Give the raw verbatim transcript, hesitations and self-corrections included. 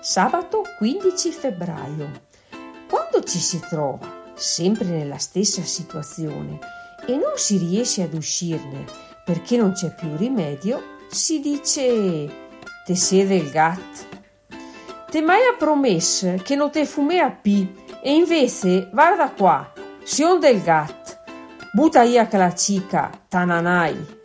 Sabato quindici febbraio. Quando ci si trova sempre nella stessa situazione e non si riesce ad uscirne perché non c'è più rimedio, si dice te siede il gat. Te mai ha promesso che non te fume a pi e invece guarda qua, sion del gat, butta via che la cica, tananai.